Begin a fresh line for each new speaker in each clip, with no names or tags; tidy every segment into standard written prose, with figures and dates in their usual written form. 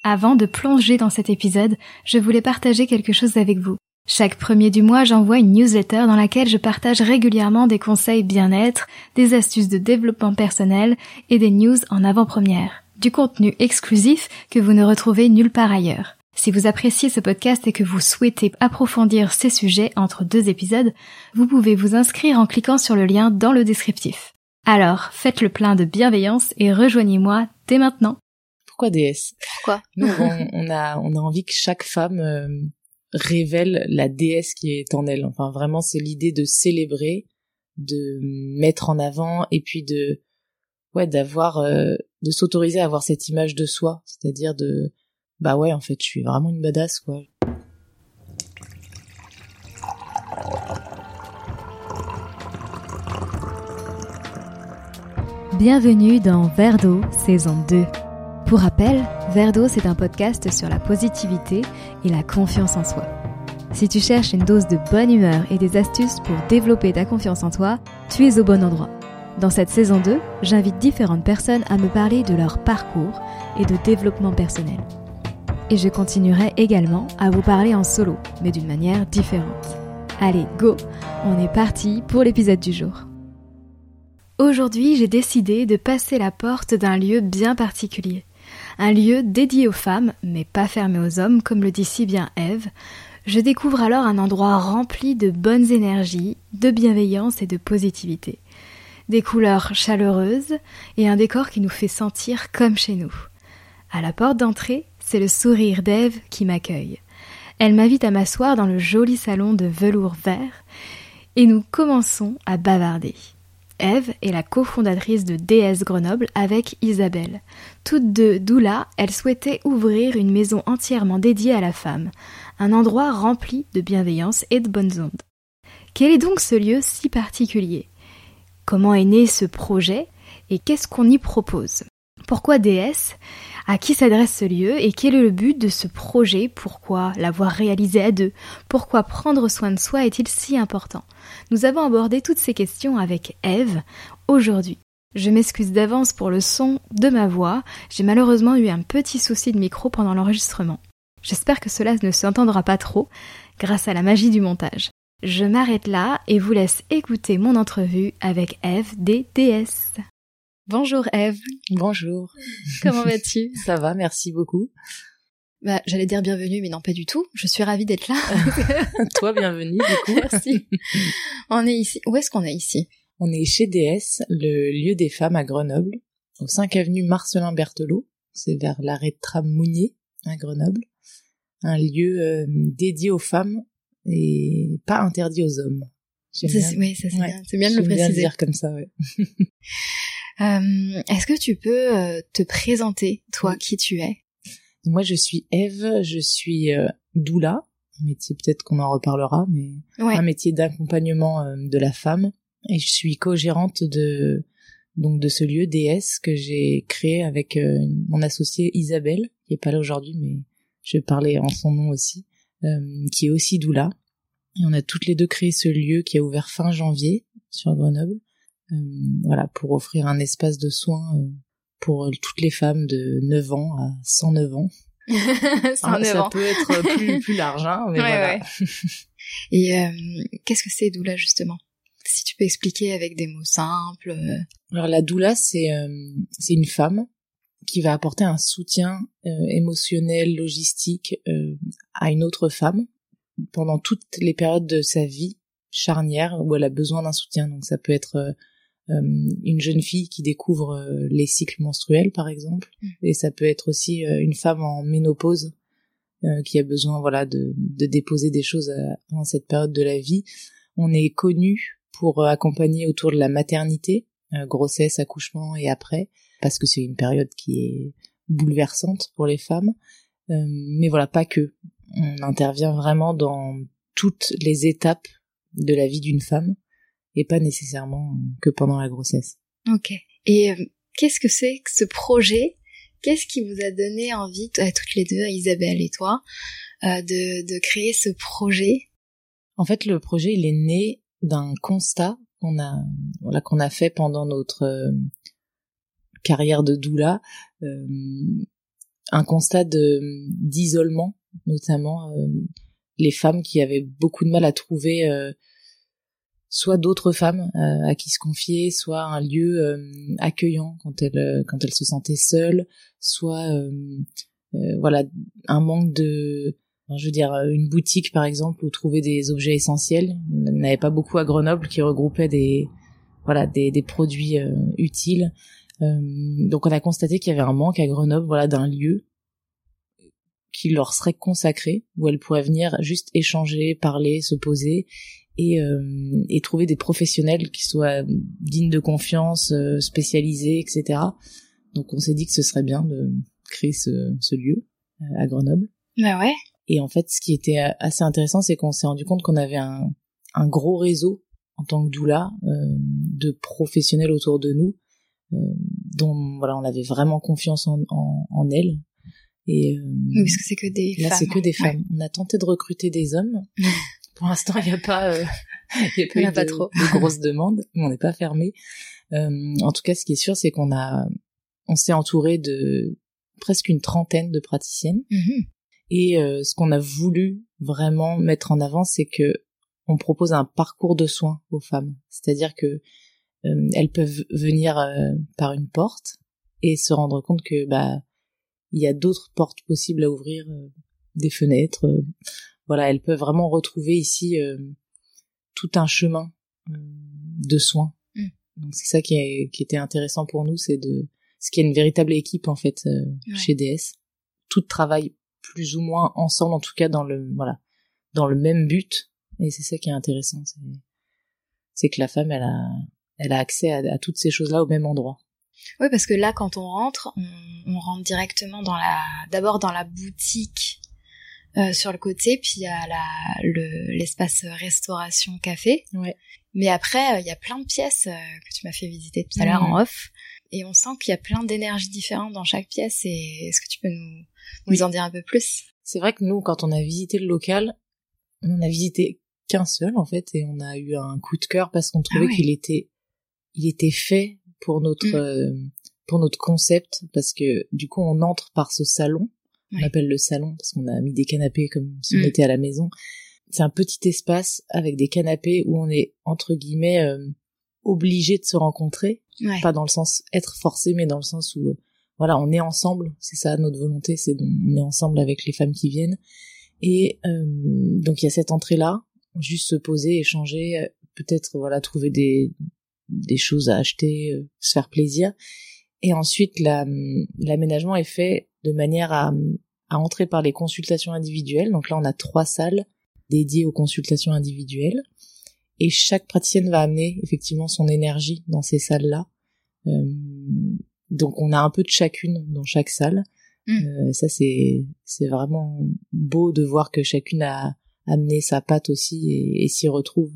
Avant de plonger dans cet épisode, je voulais partager quelque chose avec vous. Chaque premier du mois, j'envoie une newsletter dans laquelle je partage régulièrement des conseils bien-être, des astuces de développement personnel et des news en avant-première. Du contenu exclusif que vous ne retrouvez nulle part ailleurs. Si vous appréciez ce podcast et que vous souhaitez approfondir ces sujets entre 2 épisodes, vous pouvez vous inscrire en cliquant sur le lien dans le descriptif. Alors, faites le plein de bienveillance et rejoignez-moi dès maintenant.
Pourquoi déesse ?
Pourquoi ?
Nous, on a envie que chaque femme révèle la déesse qui est en elle. Enfin, vraiment, c'est l'idée de célébrer, de mettre en avant et puis de s'autoriser à avoir cette image de soi, c'est-à-dire en fait, je suis vraiment une badass, quoi.
Bienvenue dans Verre d'eau, saison 2. Pour rappel, Verre d'eau, c'est un podcast sur la positivité et la confiance en soi. Si tu cherches une dose de bonne humeur et des astuces pour développer ta confiance en toi, tu es au bon endroit. Dans cette saison 2, j'invite différentes personnes à me parler de leur parcours et de développement personnel. Et je continuerai également à vous parler en solo, mais d'une manière différente. Allez, go! On est parti pour l'épisode du jour. Aujourd'hui, j'ai décidé de passer la porte d'un lieu bien particulier. Un lieu dédié aux femmes, mais pas fermé aux hommes, comme le dit si bien Eve. Je découvre alors un endroit rempli de bonnes énergies, de bienveillance et de positivité. Des couleurs chaleureuses et un décor qui nous fait sentir comme chez nous. À la porte d'entrée, c'est le sourire d'Ève qui m'accueille. Elle m'invite à m'asseoir dans le joli salon de velours vert et nous commençons à bavarder. Eve est la cofondatrice de DS Grenoble avec Isabelle. Toutes deux doulas, elles souhaitaient ouvrir une maison entièrement dédiée à la femme, un endroit rempli de bienveillance et de bonnes ondes. Quel est donc ce lieu si particulier ? Comment est né ce projet et qu'est-ce qu'on y propose ? Pourquoi DS ? À qui s'adresse ce lieu et quel est le but de ce projet ? Pourquoi l'avoir réalisé à 2 ? Pourquoi prendre soin de soi est-il si important ? Nous avons abordé toutes ces questions avec Eve aujourd'hui. Je m'excuse d'avance pour le son de ma voix, j'ai malheureusement eu un petit souci de micro pendant l'enregistrement. J'espère que cela ne s'entendra pas trop grâce à la magie du montage. Je m'arrête là et vous laisse écouter mon entrevue avec Eve des DS. Bonjour Eve.
Bonjour.
Comment vas-tu ?
Ça va, merci beaucoup.
J'allais dire bienvenue, mais non, pas du tout. Je suis ravie d'être là.
Toi, bienvenue, du coup.
Merci. On est ici. Où est-ce qu'on est ici ?
On est chez DS, le lieu des femmes à Grenoble, au 5 avenue Marcelin Berthelot. C'est vers l'arrêt de tram Mounier, à Grenoble. Un lieu dédié aux femmes et pas interdit aux hommes.
Oui, ça c'est bien. C'est bien de le préciser.
Bien le dire comme ça, ouais.
Est-ce que tu peux te présenter, toi, qui tu es ?
Moi, je suis Eve, je suis doula, un métier peut-être qu'on en reparlera, mais un métier d'accompagnement de la femme. Et je suis co-gérante de ce lieu DS que j'ai créé avec mon associée Isabelle, qui est pas là aujourd'hui, mais je vais parler en son nom aussi, qui est aussi doula. Et on a toutes les deux créé ce lieu qui a ouvert fin janvier sur Grenoble. Pour offrir un espace de soins pour toutes les femmes de 9 ans à 109 ans.
109 ans.
Ça peut être plus large, hein, mais voilà. Ouais.
Et qu'est-ce que c'est doula, justement ? Si tu peux expliquer avec des mots simples.
Alors la doula, c'est une femme qui va apporter un soutien émotionnel, logistique à une autre femme pendant toutes les périodes de sa vie charnière où elle a besoin d'un soutien. Donc ça peut être une jeune fille qui découvre les cycles menstruels, par exemple, et ça peut être aussi une femme en ménopause qui a besoin de déposer des choses dans cette période de la vie. On est connu pour accompagner autour de la maternité, grossesse, accouchement et après, parce que c'est une période qui est bouleversante pour les femmes, mais voilà, pas que. On intervient vraiment dans toutes les étapes de la vie d'une femme et pas nécessairement que pendant la grossesse.
Ok. Et qu'est-ce que c'est que ce projet ? Qu'est-ce qui vous a donné envie, à toutes les deux, Isabelle et toi, de créer ce projet ?
En fait, le projet, il est né d'un constat qu'on a fait pendant notre carrière de doula. un constat d'isolement, notamment les femmes qui avaient beaucoup de mal à trouver soit d'autres femmes à qui se confier, soit un lieu accueillant quand elles se sentaient seules, soit voilà, un manque de, je veux dire, une boutique par exemple où trouver des objets essentiels. On n'avait pas beaucoup à Grenoble qui regroupait des produits utiles. Donc on a constaté qu'il y avait un manque à Grenoble, voilà, d'un lieu qui leur serait consacré, où elles pourraient venir juste échanger, parler, se poser et trouver des professionnels qui soient dignes de confiance, spécialisés, etc. Donc on s'est dit que ce serait bien de créer ce lieu à Grenoble.
Bah ouais.
Et en fait, ce qui était assez intéressant, c'est qu'on s'est rendu compte qu'on avait un gros réseau en tant que doula de professionnels autour de nous, dont voilà, on avait vraiment confiance en elles. Et
oui, parce que c'est que des
là,
femmes.
c'est que des femmes. On a tenté de recruter des hommes. Pour l'instant, il n'y a pas de grosses demandes, mais on n'est pas fermé. En tout cas, ce qui est sûr, c'est on s'est entouré de presque une trentaine de praticiennes.
Mm-hmm.
Et ce qu'on a voulu vraiment mettre en avant, c'est que on propose un parcours de soins aux femmes. C'est-à-dire que elles peuvent venir par une porte et se rendre compte que il y a d'autres portes possibles à ouvrir, des fenêtres. Voilà, elles peuvent vraiment retrouver ici tout un chemin de soins. Mm. Donc c'est ça qui était intéressant pour nous, c'est qu'il y a une véritable équipe en fait chez DS. Tout travaille plus ou moins ensemble, en tout cas dans le même but. Et c'est ça qui est intéressant, c'est que la femme elle a accès à toutes ces choses-là au même endroit.
Oui, parce que là, quand on rentre directement d'abord dans la boutique sur le côté, puis il y a l'espace restauration café. Ouais. Mais après, il y a plein de pièces que tu m'as fait visiter tout à l'heure en off, et on sent qu'il y a plein d'énergies différentes dans chaque pièce. Et est-ce que tu peux nous en dire un peu plus? C'est
vrai que nous, quand on a visité le local, on a visité qu'un seul en fait, et on a eu un coup de cœur parce qu'on trouvait qu'il était fait pour notre concept, parce que du coup on entre par ce salon, on appelle le salon parce qu'on a mis des canapés comme si on était à la maison. C'est un petit espace avec des canapés où on est entre guillemets obligé de se rencontrer, pas dans le sens être forcé, mais dans le sens où voilà, on est ensemble, c'est ça notre volonté, on est ensemble avec les femmes qui viennent. Et donc il y a cette entrée là, juste se poser, échanger, peut-être voilà, trouver des choses à acheter, se faire plaisir. Et ensuite l'aménagement est fait de manière à entrer par les consultations individuelles. Donc là on a 3 salles dédiées aux consultations individuelles, et chaque praticienne va amener effectivement son énergie dans ces salles là. Donc on a un peu de chacune dans chaque salle. Ça c'est vraiment beau de voir que chacune a amené sa patte aussi et s'y retrouve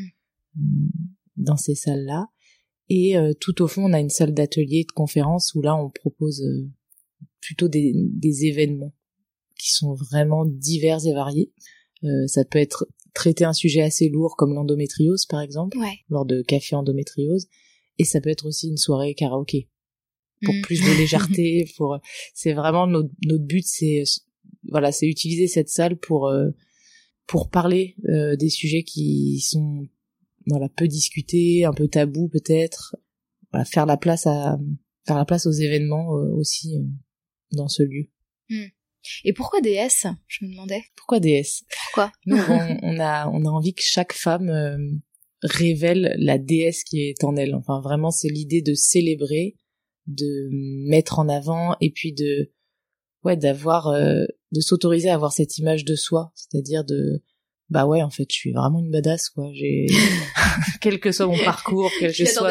dans ces salles-là. Et tout au fond, on a une salle d'atelier, de conférence, où là, on propose plutôt des événements qui sont vraiment divers et variés. Ça peut être traiter un sujet assez lourd comme l'endométriose, par exemple, lors de café endométriose. Et ça peut être aussi une soirée karaoké, pour plus de légèreté. C'est vraiment notre but, c'est utiliser cette salle pour parler des sujets qui sont peu discutés, un peu tabous peut-être. Voilà, faire la place aux événements aussi dans ce lieu.
Et pourquoi DS, je me demandais.
Pourquoi DS?
Pourquoi?
Nous, on a envie que chaque femme révèle la déesse qui est en elle. Enfin, vraiment, c'est l'idée de célébrer, de mettre en avant, et puis de s'autoriser à avoir cette image de soi, c'est-à-dire en fait, je suis vraiment une badass, quoi. Quel que soit mon parcours, quelles que soient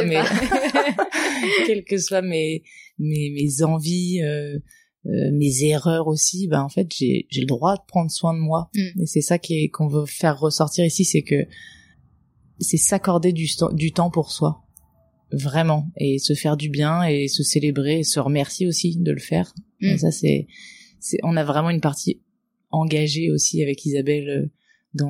mes envies, mes erreurs aussi, en fait, j'ai le droit de prendre soin de moi. Et c'est ça qu'on veut faire ressortir ici, c'est que c'est s'accorder du temps pour soi. Vraiment. Et se faire du bien et se célébrer et se remercier aussi de le faire. Et ça, on a vraiment une partie engagée aussi avec Isabelle dans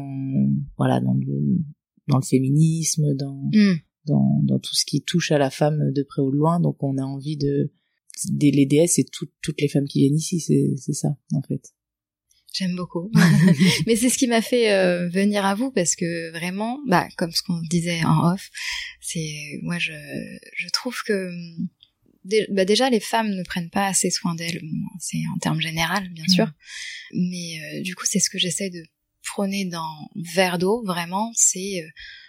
le féminisme, dans tout ce qui touche à la femme de près ou de loin. Donc on a envie les déesses, c'est toutes les femmes qui viennent ici, c'est ça en fait.
J'aime beaucoup. Mais c'est ce qui m'a fait venir à vous, parce que vraiment, comme ce qu'on disait en off, moi je trouve que déjà les femmes ne prennent pas assez soin d'elles, c'est en termes général bien sûr, mais du coup c'est ce que j'essaie de prôner dans Verre d'eau, vraiment, c'est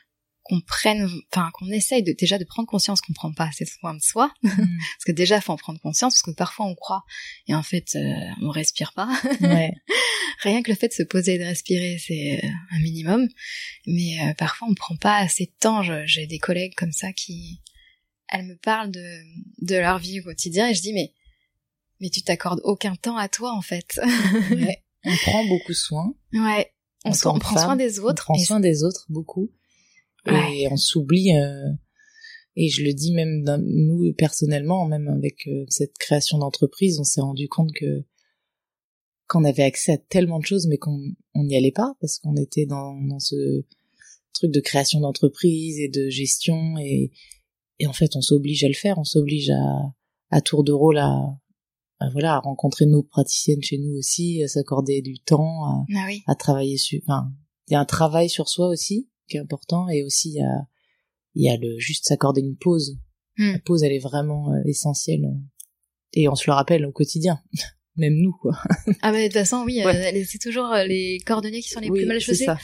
qu'on essaye déjà de prendre conscience qu'on prend pas assez soin de soi, parce que déjà faut en prendre conscience, parce que parfois on croit et en fait on respire pas.
Ouais.
Rien que le fait de se poser et de respirer, c'est un minimum, mais parfois on prend pas assez de temps. J'ai des collègues comme ça elles me parlent de leur vie au quotidien et je dis mais tu t'accordes aucun temps à toi en fait.
Ouais. On prend beaucoup soin.
Ouais. On prend soin des autres.
On prend soin des autres beaucoup.
Ouais.
Et on s'oublie, et je le dis même nous personnellement, même avec cette création d'entreprise, on s'est rendu compte qu'on avait accès à tellement de choses, mais qu'on n'y allait pas, parce qu'on était dans ce truc de création d'entreprise et de gestion, et en fait on s'oblige à le faire, on s'oblige à tour de rôle à rencontrer nos praticiennes chez nous aussi, à s'accorder du temps, à travailler sur, enfin, il y a un travail sur soi aussi, qui est important, et aussi il y a le juste s'accorder une pause. La pause, elle est vraiment essentielle, et on se le rappelle au quotidien. Même nous, quoi.
Ah de toute façon, oui, ouais. C'est toujours les cordonniers qui sont les plus mal chaussés.
C'est ça.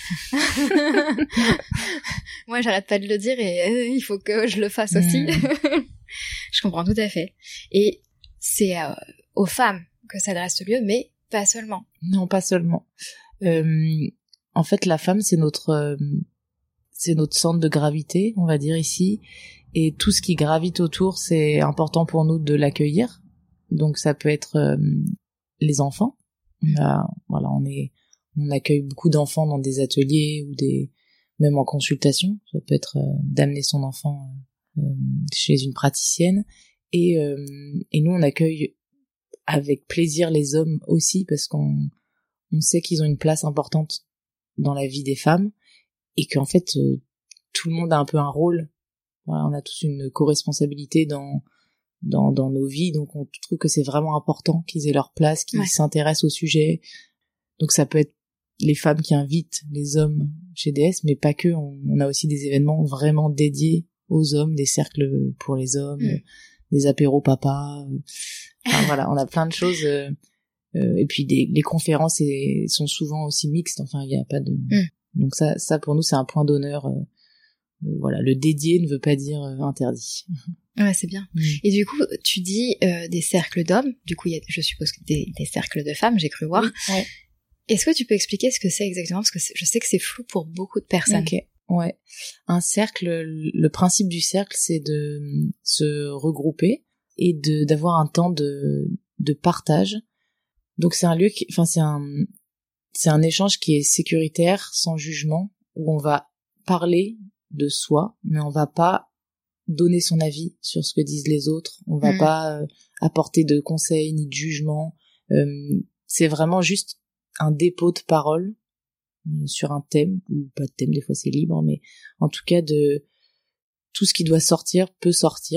Moi, j'arrête pas de le dire, et il faut que je le fasse aussi. Je comprends tout à fait. Et c'est aux femmes que s'adresse ce lieu, mais pas seulement.
Non, pas seulement. En fait, la femme, c'est notre centre de gravité, on va dire ici, et tout ce qui gravite autour, c'est important pour nous de l'accueillir. Donc ça peut être les enfants. On accueille beaucoup d'enfants dans des ateliers ou même en consultation. Ça peut être d'amener son enfant chez une praticienne, et nous on accueille avec plaisir les hommes aussi, parce qu'on sait qu'ils ont une place importante dans la vie des femmes, et qu'en fait tout le monde a un peu un rôle. Voilà, on a tous une co-responsabilité dans nos vies, donc on trouve que c'est vraiment important qu'ils aient leur place, qu'ils s'intéressent au sujet. Donc ça peut être les femmes qui invitent les hommes chez DS, mais pas que. On a aussi des événements vraiment dédiés aux hommes, des cercles pour les hommes, des apéros papa. Enfin, voilà, on a plein de choses. Et puis les conférences sont souvent aussi mixtes. Enfin, il y a pas de. Donc ça pour nous c'est un point d'honneur. Voilà, le dédié ne veut pas dire interdit.
Ouais, c'est bien. Et du coup, tu dis des cercles d'hommes. Du coup, je suppose que des cercles de femmes, j'ai cru voir.
Oui, ouais.
Est-ce que tu peux expliquer ce que c'est exactement? Parce que je sais que c'est flou pour beaucoup de personnes.
Ok, ouais. Un cercle, le principe du cercle, c'est de se regrouper et d'avoir un temps de partage. Donc c'est un lieu c'est un échange qui est sécuritaire, sans jugement, où on va parler de soi, mais on va pas donner son avis sur ce que disent les autres, on va pas apporter de conseils ni de jugements, c'est vraiment juste un dépôt de parole sur un thème, ou pas de thème, des fois c'est libre, mais en tout cas tout ce qui doit sortir peut sortir,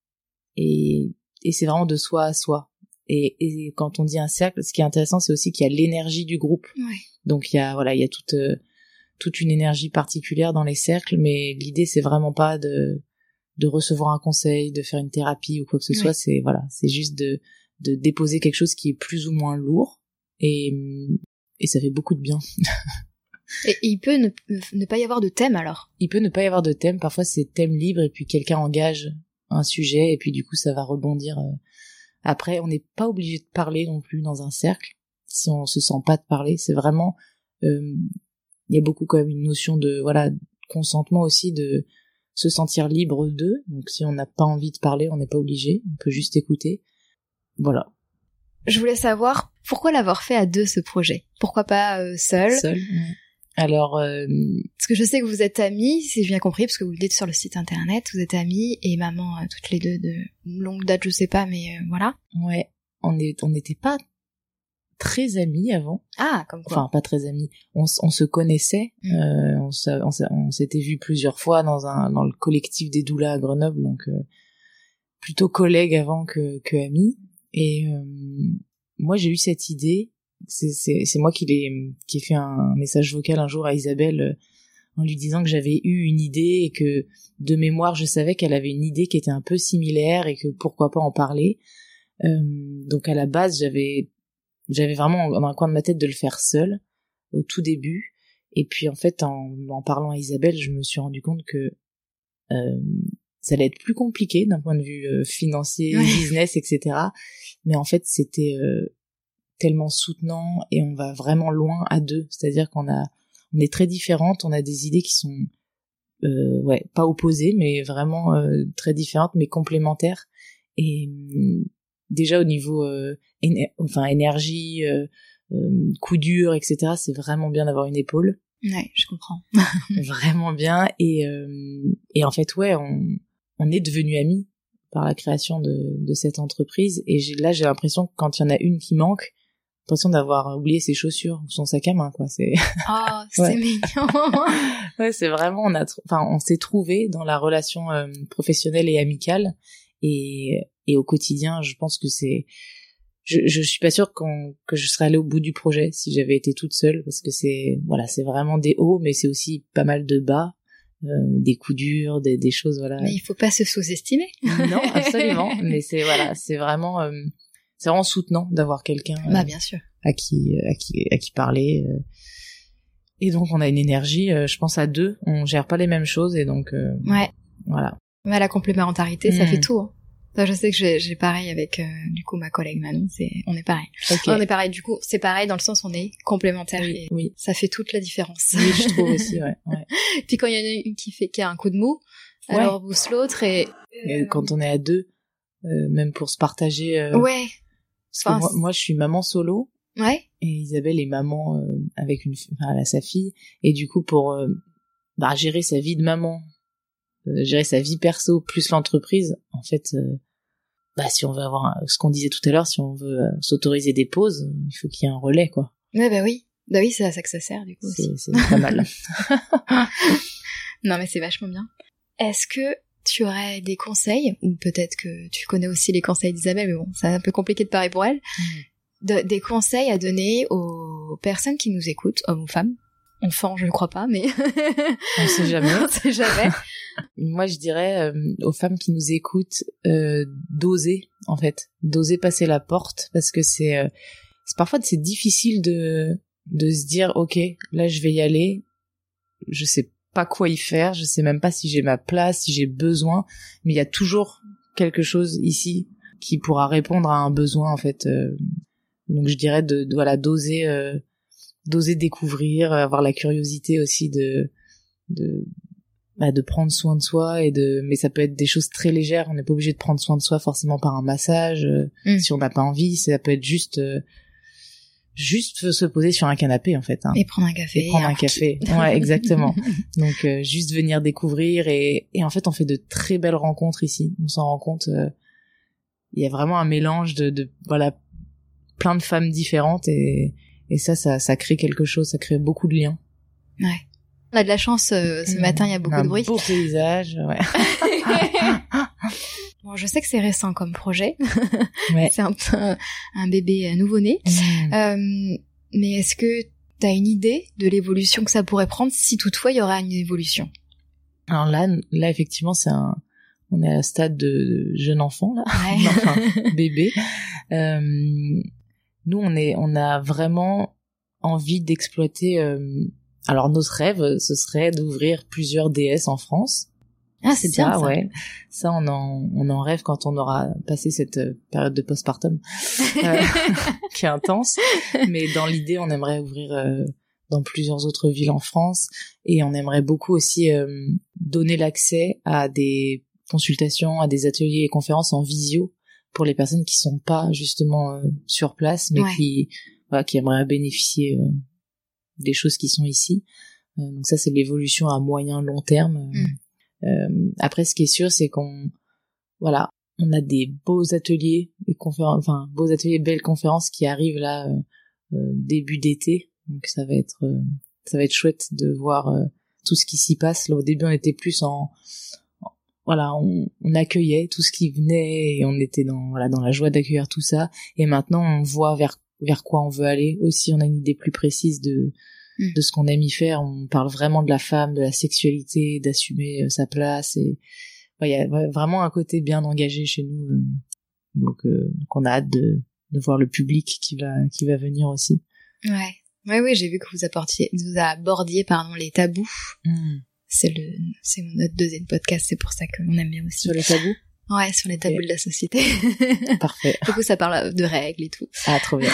et c'est vraiment de soi à soi. Et quand on dit un cercle, ce qui est intéressant, c'est aussi qu'il y a l'énergie du groupe.
Ouais.
Donc il y a toute une énergie particulière dans les cercles, mais l'idée c'est vraiment pas de recevoir un conseil, de faire une thérapie ou quoi que ce soit, c'est juste de déposer quelque chose qui est plus ou moins lourd, et ça fait beaucoup de bien.
Et il peut ne pas y avoir de thème alors.
Il peut ne pas y avoir de thème, parfois c'est thème libre et puis quelqu'un engage un sujet et puis du coup ça va rebondir. Après, on n'est pas obligé de parler non plus dans un cercle si on se sent pas de parler. C'est vraiment il y a beaucoup quand même une notion de consentement aussi, de se sentir libre d'eux. Donc si on n'a pas envie de parler, on n'est pas obligé, on peut juste écouter. Voilà.
Je voulais savoir pourquoi l'avoir fait à deux, ce projet. Pourquoi pas seul?
Ouais. Alors
parce que je sais que vous êtes amis, si j'ai bien compris, parce que vous le dites sur le site internet, vous êtes amis et maman toutes les deux de longue date, je sais pas, mais voilà.
Ouais, on n'était pas très amis avant.
Ah, comme quoi.
Enfin, pas très amis. On se connaissait. On s'était vus plusieurs fois dans le collectif des doulas à Grenoble. Donc plutôt collègues avant que amis. Et moi, j'ai eu cette idée. C'est moi qui ai fait un message vocal un jour à Isabelle en lui disant que j'avais eu une idée et que de mémoire, je savais qu'elle avait une idée qui était un peu similaire et que pourquoi pas en parler. Donc à la base, j'avais vraiment dans un coin de ma tête de le faire seule au tout début. Et puis en fait, en parlant à Isabelle, je me suis rendu compte que ça allait être plus compliqué d'un point de vue financier, business, etc. Mais en fait, c'était tellement soutenant et on va vraiment loin à deux. C'est-à-dire on est très différentes, on a des idées qui sont pas opposées, mais vraiment très différentes, mais complémentaires. Et déjà au niveau énergie, coup dur, etc. C'est vraiment bien d'avoir une épaule.
Ouais, je comprends.
Vraiment bien. Et en fait, on est devenus amis par la création de cette entreprise. Et j'ai l'impression que quand il y en a une qui manque, j'ai l'impression d'avoir oublié ses chaussures ou son sac à main, quoi.
Oh, c'est mignon.
Ouais, c'est vraiment, on s'est trouvés dans la relation professionnelle et amicale. Et au quotidien, je pense que je suis pas sûre que je serais allée au bout du projet si j'avais été toute seule, parce que c'est vraiment des hauts, mais c'est aussi pas mal de bas, des coups durs, des choses, voilà.
Mais il faut pas se sous-estimer.
Non, absolument. Mais c'est vraiment soutenant d'avoir quelqu'un.
Bien sûr.
À qui parler. Et donc on a une énergie, je pense à deux, on gère pas les mêmes choses et donc. Voilà.
Mais la complémentarité, ça fait tout. Hein. Enfin, je sais que j'ai pareil avec du coup ma collègue Manon, on est pareil.
Okay.
On est pareil, du coup, c'est pareil dans le sens où on est complémentaires et
oui.
Ça fait toute la différence.
Oui, je trouve aussi, ouais.
Puis quand il y en a une qui a un coup de mou, alors on booste l'autre et
quand on est à deux, même pour se partager.
Ouais.
Parce que moi, je suis maman solo.
Ouais.
Et Isabelle est maman avec elle a sa fille et du coup pour gérer sa vie de maman, gérer sa vie perso plus l'entreprise, en fait si on veut avoir ce qu'on disait tout à l'heure, si on veut s'autoriser des pauses, il faut qu'il y ait un relais, quoi.
Ouais, oui, c'est à ça que ça sert du coup.
C'est pas mal.
Non mais c'est vachement bien. Est-ce que tu aurais des conseils, ou peut-être que tu connais aussi les conseils d'Isabelle, mais bon, c'est un peu compliqué de parler pour elle, des conseils à donner aux personnes qui nous écoutent, hommes ou femmes, enfants, je ne crois pas, mais
on sait jamais.
On sait jamais.
Moi, je dirais aux femmes qui nous écoutent d'oser passer la porte, parce que c'est parfois c'est difficile de se dire ok, là je vais y aller, je sais pas quoi y faire, je sais même pas si j'ai ma place, si j'ai besoin, mais il y a toujours quelque chose ici qui pourra répondre à un besoin, en fait. Donc je dirais d'oser découvrir, avoir la curiosité aussi de prendre soin de soi mais ça peut être des choses très légères, on n'est pas obligé de prendre soin de soi forcément par un massage, si on n'a pas envie, ça peut être juste se poser sur un canapé, en fait, hein.
Et prendre un café.
Ouais, exactement. Donc juste venir découvrir et en fait on fait de très belles rencontres ici, on s'en rend compte, il y a vraiment un mélange de plein de femmes différentes et ça crée quelque chose, ça crée beaucoup de liens.
Ouais. On a de la chance, ce matin, il y a beaucoup de bruit.
Un beau paysage, ouais.
Bon, je sais que c'est récent comme projet.
Ouais.
C'est un peu un bébé nouveau-né. Mais est-ce que t'as une idée de l'évolution que ça pourrait prendre si toutefois il y aura une évolution?
Alors là, effectivement, on est à un stade de jeune enfant, là.
Ouais.
Enfin, bébé. Nous, on a vraiment envie d'exploiter, alors notre rêve, ce serait d'ouvrir plusieurs DS en France.
Ah, c'est bien ça.
Ouais. Ça, on en rêve quand on aura passé cette période de postpartum qui est intense. Mais dans l'idée, on aimerait ouvrir dans plusieurs autres villes en France et on aimerait beaucoup aussi donner l'accès à des consultations, à des ateliers et conférences en visio pour les personnes qui sont pas justement sur place, mais qui aimeraient bénéficier des choses qui sont ici. Donc ça, c'est l'évolution à moyen long terme. Après, ce qui est sûr, c'est qu'on a des beaux ateliers et belles conférences qui arrivent là début d'été. Donc ça va être chouette de voir tout ce qui s'y passe. Là, au début, on était plus voilà, on accueillait tout ce qui venait et on était dans la joie d'accueillir tout ça. Et maintenant, on voit vers quoi on veut aller. Aussi, on a une idée plus précise de ce qu'on aime y faire. On parle vraiment de la femme, de la sexualité, d'assumer sa place. Et il y a vraiment un côté bien engagé chez nous. Donc on a hâte de voir le public qui va venir aussi.
Ouais. Oui, j'ai vu que vous abordiez les tabous. C'est notre deuxième podcast, c'est pour ça qu'on aime bien aussi.
Sur les tabous?
Ouais, sur les tabous de la société.
Parfait.
Du coup, ça parle de règles et tout.
Ah, trop bien.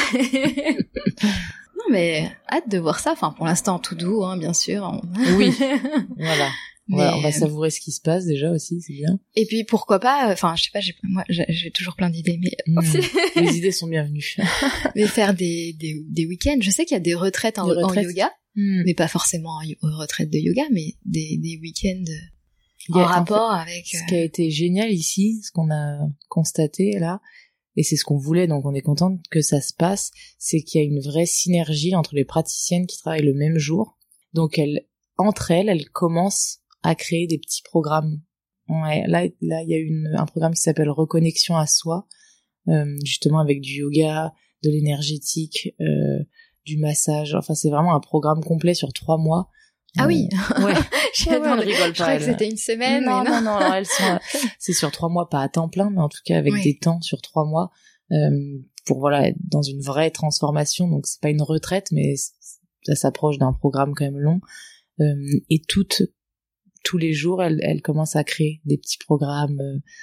Non, mais hâte de voir ça. Enfin, pour l'instant, tout doux, hein, bien sûr.
Oui. Voilà. On va savourer ce qui se passe déjà aussi, c'est bien.
Et puis pourquoi pas, enfin je sais pas, j'ai toujours plein d'idées, mais
les idées sont bienvenues.
Mais faire des week-ends, je sais qu'il y a des retraites en yoga, mais pas forcément retraite de yoga, mais des week-ends en rapport avec.
Ce qui a été génial ici, ce qu'on a constaté là, et c'est ce qu'on voulait, donc on est contente que ça se passe, c'est qu'il y a une vraie synergie entre les praticiennes qui travaillent le même jour, donc entre elles commencent à créer des petits programmes. Ouais, là il y a un programme qui s'appelle Reconnexion à soi, justement avec du yoga, de l'énergétique, du massage. Enfin, c'est vraiment un programme complet sur 3 mois.
Ah oui.
Ouais.
Je croyais que c'était une semaine.
Non, c'est sur 3 mois, pas à temps plein, mais en tout cas avec des temps sur 3 mois, pour être dans une vraie transformation. Donc c'est pas une retraite, mais ça s'approche d'un programme quand même long. Et tous les jours, elle commence à créer des petits programmes,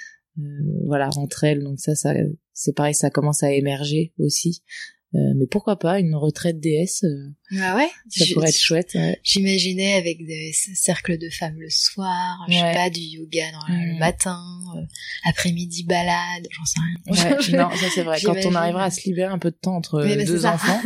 entre elles. Donc ça, c'est pareil, ça commence à émerger aussi. Mais pourquoi pas une retraite déesse,
ah ouais,
ça pourrait être chouette. Ouais.
J'imaginais avec des cercles de femmes le soir, je sais pas, du yoga le matin, après-midi balade, j'en sais rien.
Ouais, non, ça c'est vrai. Quand on arrivera à se libérer un peu de temps entre deux enfants,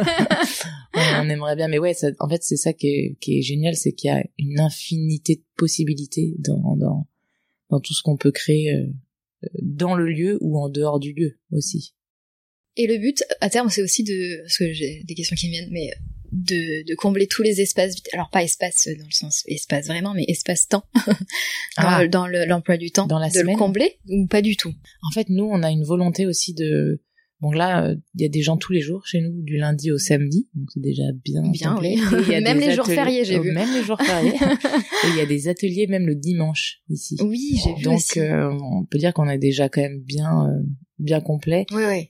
on aimerait bien. Mais ouais, en fait, c'est ça qui est génial, c'est qu'il y a une infinité de possibilités dans tout ce qu'on peut créer dans le lieu ou en dehors du lieu aussi.
Et le but, à terme, c'est aussi parce que j'ai des questions qui me viennent, mais de combler tous les espaces, alors pas espace dans le sens espace vraiment, mais espace-temps, dans l'emploi du temps,
dans la
de
semaine.
Le combler, ou pas du tout?
En fait, nous, on a une volonté aussi bon là, il y a des gens tous les jours chez nous, du lundi au samedi, donc c'est déjà bien complet.
Oui. Et même les jours fériés, j'ai vu.
Même les jours fériés. Et il y a des ateliers même le dimanche ici.
Oui, j'ai vu aussi.
Donc on peut dire qu'on est déjà quand même bien complet.
Oui.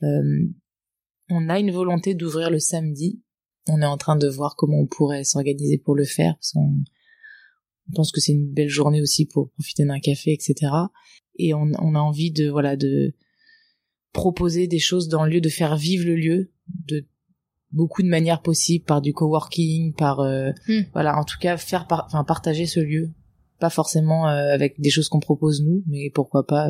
On a une volonté d'ouvrir le samedi. On est en train de voir comment on pourrait s'organiser pour le faire, parce qu'on pense que c'est une belle journée aussi pour profiter d'un café, etc. Et on a envie de proposer des choses dans le lieu, de faire vivre le lieu de beaucoup de manières possibles, par du coworking, par en tout cas partager ce lieu, pas forcément avec des choses qu'on propose nous, mais pourquoi pas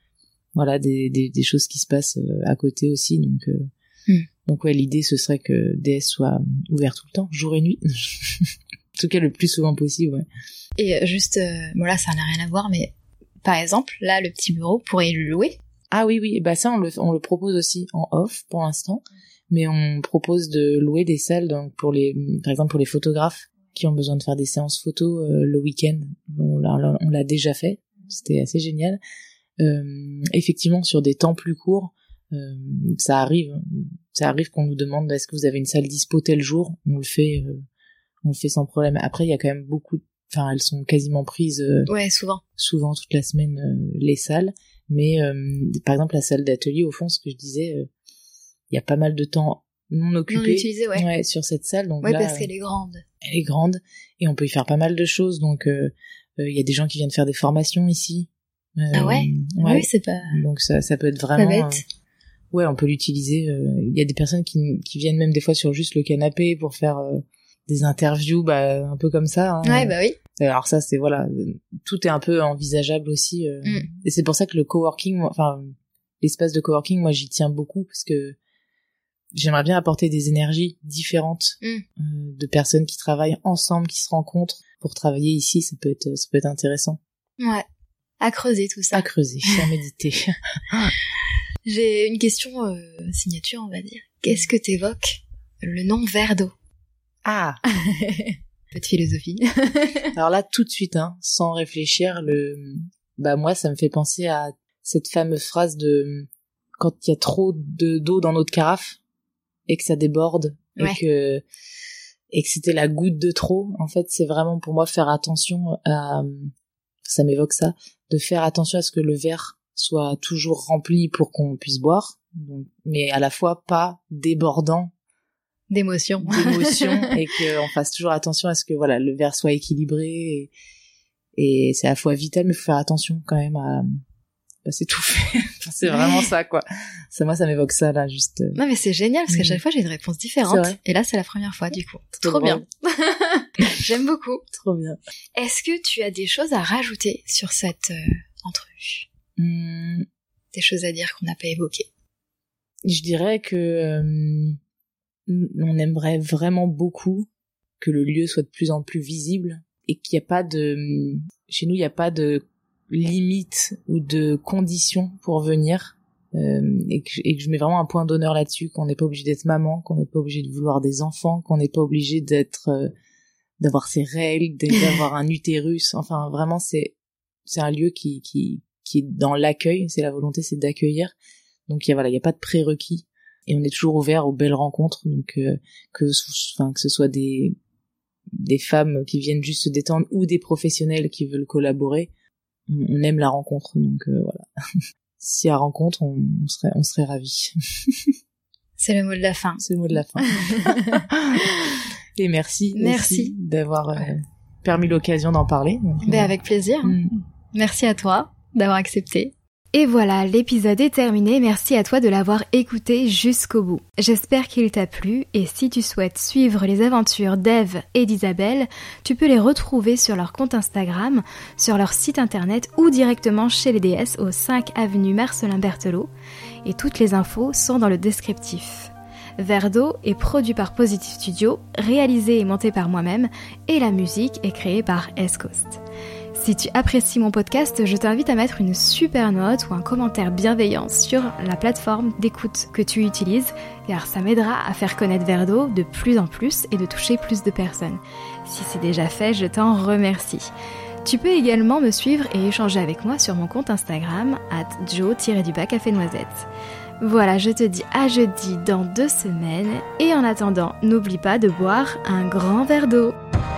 des choses qui se passent à côté aussi. Donc ouais, l'idée ce serait que DS soit ouvert tout le temps, jour et nuit. En tout cas le plus souvent possible, ouais.
Et juste là ça n'a rien à voir, mais par exemple là le petit bureau, pourrait le louer?
Ah oui, bah ça on le propose aussi en off pour l'instant, mais on propose de louer des salles donc par exemple pour les photographes qui ont besoin de faire des séances photos le week-end. On l'a déjà fait, c'était assez génial. Effectivement sur des temps plus courts, ça arrive qu'on nous demande est-ce que vous avez une salle dispo tel jour, on le fait sans problème. Après il y a quand même elles sont quasiment prises souvent toute la semaine les salles, mais par exemple la salle d'atelier, au fond, ce que je disais, il y a pas mal de temps non occupé sur cette salle, donc là,
parce qu'elle est
grande et on peut y faire pas mal de choses. Donc il y a des gens qui viennent faire des formations ici.
Oui, c'est pas,
donc ça peut être vraiment
pas bête.
On peut l'utiliser. Il y a des personnes qui viennent même des fois sur juste le canapé pour faire des interviews, un peu comme ça.
Ouais, bah oui.
Alors ça, c'est tout est un peu envisageable aussi. Et c'est pour ça que le coworking, l'espace de coworking, moi j'y tiens beaucoup, parce que j'aimerais bien apporter des énergies différentes de personnes qui travaillent ensemble, qui se rencontrent pour travailler ici. Ça peut être intéressant.
Ouais. À creuser tout ça.
À creuser, à méditer.
J'ai une question signature, on va dire. Qu'est-ce que t'évoques le nom verre d'eau?
Ah.
Peu de philosophie.
Alors là, tout de suite, sans réfléchir, moi, ça me fait penser à cette fameuse phrase de quand il y a trop d'eau dans notre carafe et que ça déborde et que c'était la goutte de trop. En fait, c'est vraiment pour moi faire attention ça m'évoque ça, de faire attention à ce que le verre soit toujours rempli pour qu'on puisse boire, donc, mais à la fois pas débordant
d'émotions
et qu'on fasse toujours attention à ce que voilà, le verre soit équilibré et c'est à la fois vital, mais faut faire attention quand même à s'étouffer. C'est vraiment ça, quoi. Moi, ça m'évoque ça, là, juste.
Non, mais c'est génial, parce qu'à chaque fois, j'ai une réponse différente. Et là, c'est la première fois, du coup. Trop bien. J'aime beaucoup.
Trop bien.
Est-ce que tu as des choses à rajouter sur cette entrevue? Des choses à dire qu'on n'a pas évoquées?
Je dirais que on aimerait vraiment beaucoup que le lieu soit de plus en plus visible et qu'il n'y a pas chez nous, il n'y a pas de limite ou de conditions pour venir et que je mets vraiment un point d'honneur là-dessus, qu'on n'est pas obligé d'être maman, qu'on n'est pas obligé de vouloir des enfants, qu'on n'est pas obligé d'avoir ses règles, d'avoir un utérus. Enfin, vraiment, c'est un lieu qui est dans l'accueil. C'est la volonté, c'est d'accueillir. Donc il y a pas de prérequis et on est toujours ouvert aux belles rencontres. Donc que ce soit des femmes qui viennent juste se détendre ou des professionnels qui veulent collaborer. On aime la rencontre, donc voilà. S'il y a rencontre, on serait ravis.
C'est le mot de la fin.
C'est le mot de la fin. Et merci d'avoir permis l'occasion d'en parler. Donc,
avec plaisir. Merci à toi d'avoir accepté. Et voilà, l'épisode est terminé, merci à toi de l'avoir écouté jusqu'au bout. J'espère qu'il t'a plu et si tu souhaites suivre les aventures d'Ève et d'Isabelle, tu peux les retrouver sur leur compte Instagram, sur leur site internet ou directement chez les DS au 5 avenue Marcelin Berthelot et toutes les infos sont dans le descriptif. Verre d'eau est produit par Positive Studio, réalisé et monté par moi-même et la musique est créée par S-Coast. Si tu apprécies mon podcast, je t'invite à mettre une super note ou un commentaire bienveillant sur la plateforme d'écoute que tu utilises, car ça m'aidera à faire connaître Verre d'eau de plus en plus et de toucher plus de personnes. Si c'est déjà fait, je t'en remercie. Tu peux également me suivre et échanger avec moi sur mon compte Instagram @jo_café-noisette. Voilà, je te dis à jeudi dans 2 semaines et en attendant, n'oublie pas de boire un grand verre d'eau.